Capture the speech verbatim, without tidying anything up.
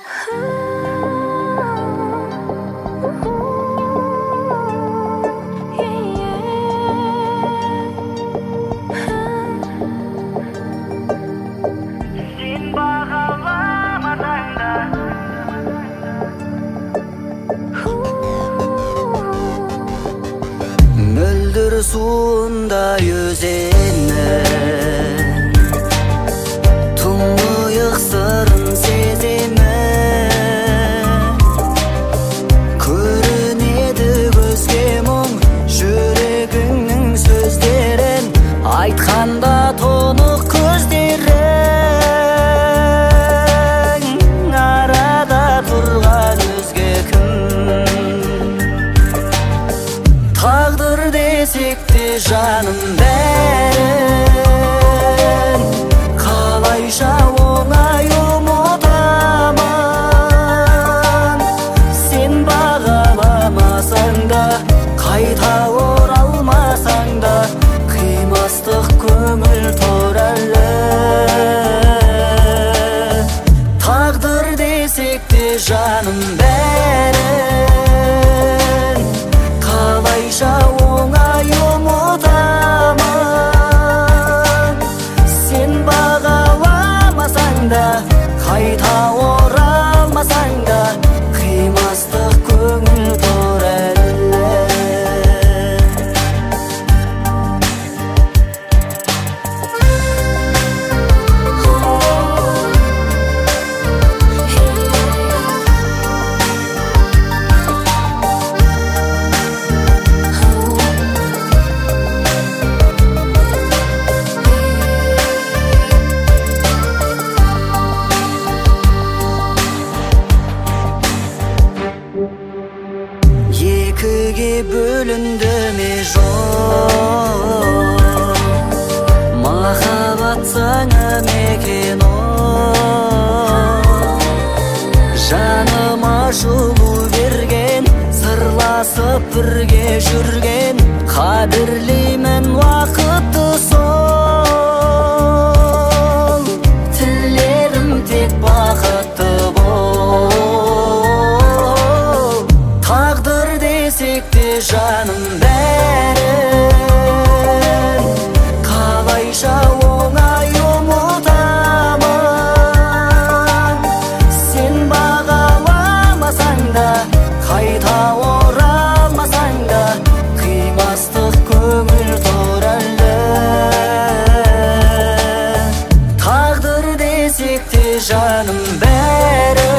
Mөлдір суында өзеннің тұңғиық сырын сеземін. Көрінеді көзге мұң жүрегіңнің сөздерін, айтқанда тұнық көздерің. Арада тұрған өзге кім? Тағдыр десек те жаным бәрін қалайша оңай ұмытамын. Сен бағаламасаң да, қайта оралмасаң да, қимастық көңіл туралы. Тағдыр десек те жаным бәрін қалайша оңай ұмытамын. Сен бағаламасаң да, қайта оралмасаң да, қимастық көңіл туралы. Екіге бөлінді ме жол, махаббат заңы мекен ол. Жаныма жылу берген, сырласып бірге жүрген, қадірлеймін уақытты сол. Тілерім тек бақытты бол. Тағдыр десек те жаным бәрін қалайша оңай ұмытамын. Сен бағаламасаң да, қайта оралмасаң да, қимастық көңіл туралы. Тағдыр десек те жаным бәрін